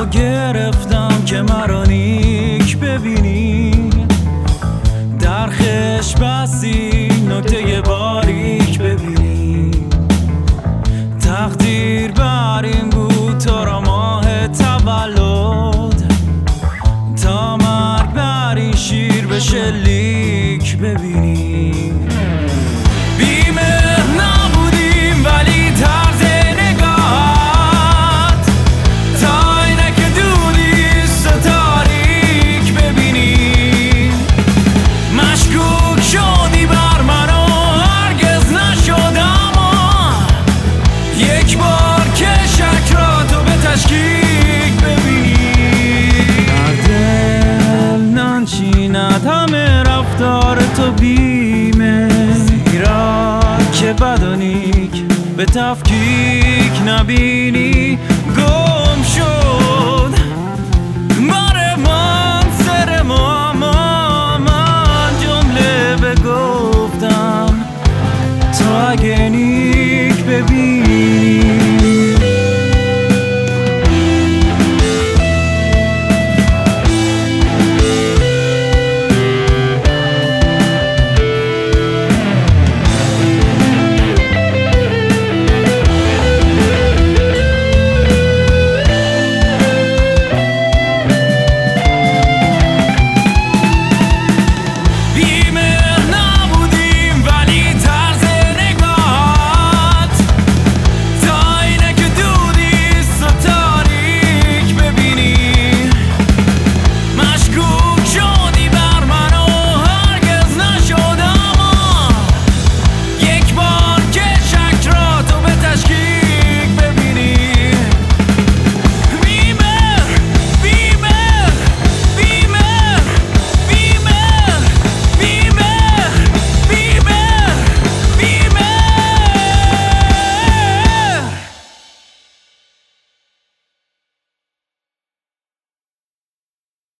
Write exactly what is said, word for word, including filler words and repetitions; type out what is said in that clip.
گرفتم که مرا نیک ببینی، در خش بستی نکته باریک ببینی. تقدیر بر این بود تو را ماه تولد، تا مرگ بر این شیر به شلیک ببینی. بیمه نبودیم ولی طرز نگاهت تا اینه که دودی ستاریک ببینی. مشکوک شدی بر من و هرگز نشدم، یک بار که شک را تو به تشکیک ببینی. در دل ننشیند همه رفتار تو بیمه، زیرا که بد و نیک به تفکیک نبینی.